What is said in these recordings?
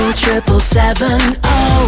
777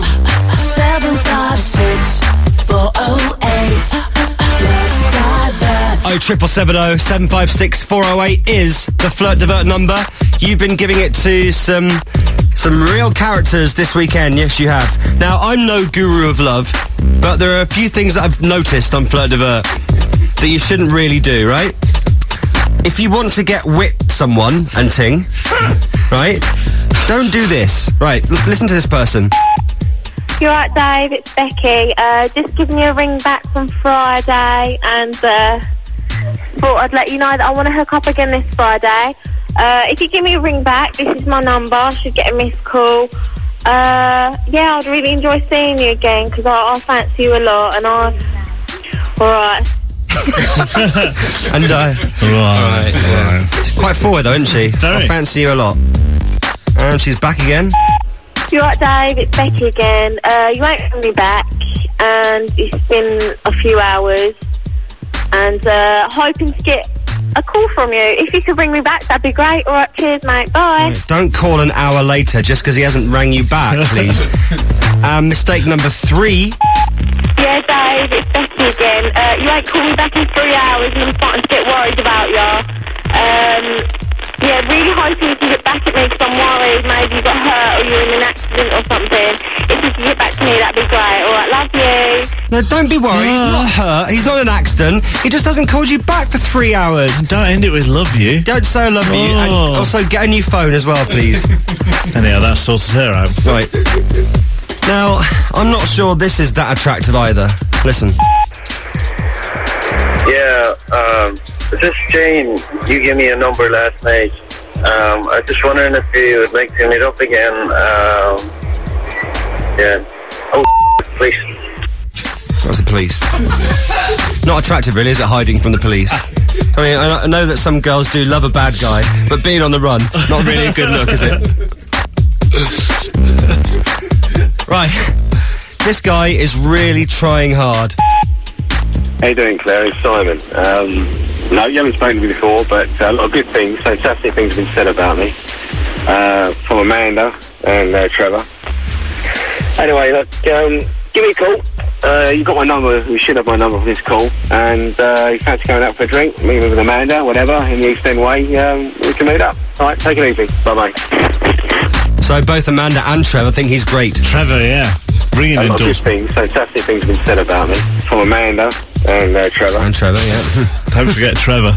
756 408. Let's divert. 0770 756 408 is the Flirt Divert number. You've been giving it to some real characters this weekend. Yes, you have. Now, I'm no guru of love, but there are a few things that I've noticed on Flirt Divert that you shouldn't really do, right? If you want to get wit someone and ting, right, don't do this. Right, listen to this person. You're right, Dave, it's Becky. Just giving you a ring back from Friday and thought I'd let you know that I want to hook up again this Friday. If you give me a ring back, this is my number. I should get a missed call. Yeah, I'd really enjoy seeing you again because I fancy you a lot and Alright. And Alright. She's quite forward though, isn't she? Very. I fancy you a lot. And she's back again. You're right, Dave, it's Becky again. You won't ring me back and it's been a few hours and hoping to get a call from you. If you could ring me back, that'd be great. Alright, cheers, mate. Bye. Right, don't call an hour later just because he hasn't rang you back, please. Mistake number 3. Yeah, Dave, it's Becky again. You won't call me back in 3 hours and I'm starting to get worried about you. Yeah, really hoping you can get back at me because I'm worried maybe you got hurt or you're in an accident or something. If you could get back to me, that'd be great. Alright, love you. No, don't be worried. He's not hurt. He's not in an accident. He just hasn't called you back for 3 hours. Don't end it with love you. Don't say I love you. And also, get a new phone as well, please. Anyhow, that sorts her out. Right. Now, I'm not sure this is that attractive either. Listen. Yeah, this is Jane. You gave me a number last night. I was just wondering if you would like to meet up again. Yeah. Oh, please. That was the police. Not attractive, really, is it, hiding from the police? I mean, I know that some girls do love a bad guy, but being on the run, not really a good look, is it? Right. This guy is really trying hard. How you doing, Claire? It's Simon. No, you haven't spoken to me before, but a lot of good things, fantastic things have been said about me. From Amanda and Trevor. Anyway, look, give me a call. You got my number, you should have my number for this call. And you fancy going out for a drink, meet with Amanda, whatever, in the East End way, we can meet up. Alright, take it easy. Bye-bye. So both Amanda and Trevor think he's great. Trevor, yeah. Ringing a lot of good endorsement. things, fantastic things have been said about me. From Amanda and Trevor. And Trevor, yeah. Don't forget Trevor.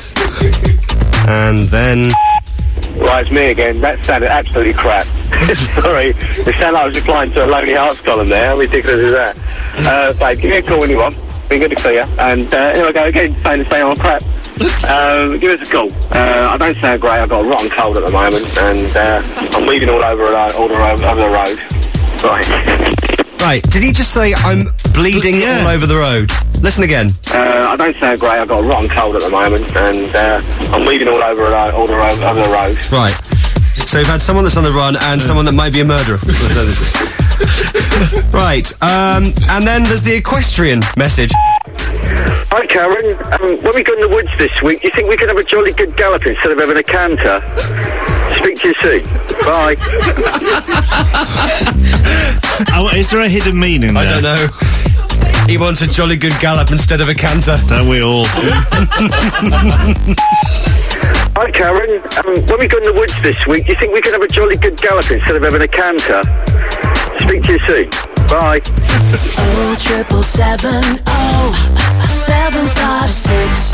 And then... Right, it's me again. That sounded absolutely crap. Sorry. It sounded like I was replying to a Lonely Hearts column there. How ridiculous is that? Babe, give me a call when you want. Be good to see you. And here I go again, saying the same old crap. Give us a call. I don't sound great. I've got a rotten cold at the moment. And I'm weaving all over the road. Right. Right, did he just say I'm bleeding all over the road? Listen again. I don't sound great. I've got a rotten cold at the moment, and I'm weaving all over the road. Right. So you've had someone that's on the run and someone that might be a murderer. Right. And then there's the equestrian message. Hi, Karen. When we go in the woods this week, do you think we could have a jolly good gallop instead of having a canter? Speak to you soon. Bye. Is there a hidden meaning there? I don't know. He wants a jolly good gallop instead of a canter. Don't we all? Hi, Karen. When we go in the woods this week, do you think we could have a jolly good gallop instead of having a canter? Speak to you soon. Bye. 777 756